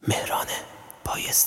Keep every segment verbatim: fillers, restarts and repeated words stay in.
مهران بایسته.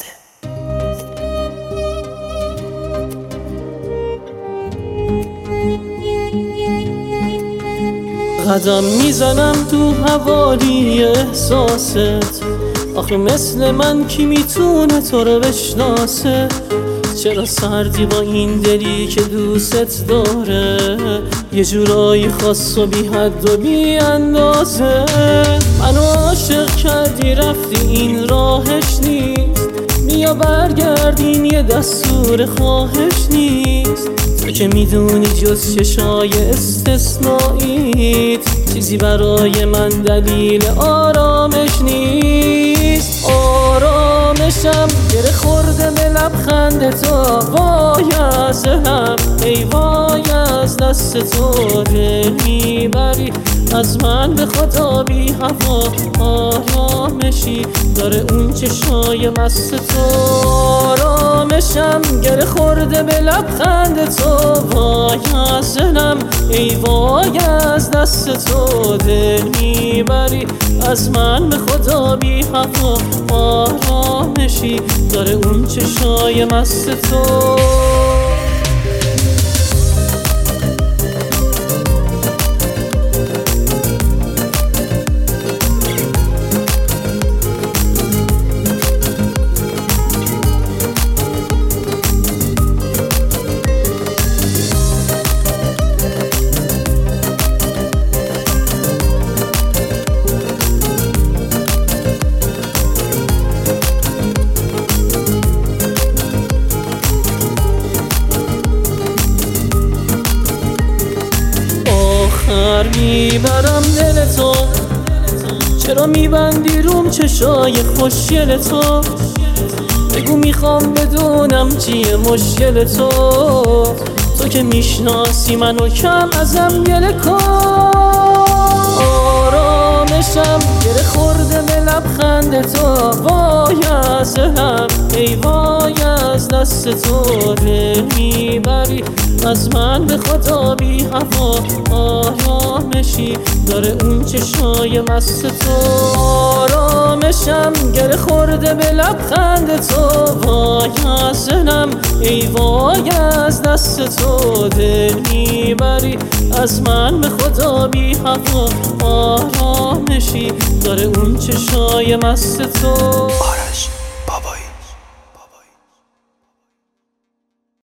قدم میزنم تو حوالی احساست، آخه مثل من کی میتونه تو رو بشناسه؟ چرا سردی با این دلی که دوست داره، یه جورایی خاص و بی حد و بی اندازه. منو عاشق کردی رفتی این راهش نیست، بیا برگردین یه دستور خواهش نیست. تو که میدونی جز چشای استثنائیت چیزی برای من دلیل آرامش نیست. آرامشم گره خورده به لبخند تو، وای از هم ای وای از دست تو. دل میبری از من به خدا بی هوا، آرامشی داره اون چشای مست تو. آرامشم گره خورده به لبخند تو، وای از دلم ای وای از دست تو. دل میبری از من به خدا بی هوا، آرامشی داره اون چشای مست تو. آخر میبرم دل تو، چرا میبندی روم چشای خوشگل تو؟ بگو میخوام بدونم چیه مشکل تو. تو که میشناسی منو کم ازم گله کن. آرامشم گره خورده به لبخند تو، وای از هم ای وای از دست تو. دل میبری از من به خدا بی هوا، آرامشی داره اون چشای مست تو. آرامشم گره خورده به لبخند تو، وای از دلم ای وای از دست تو. دل میبری از من به خدا بی هوا، آرامشی داره اون چشای مست تو.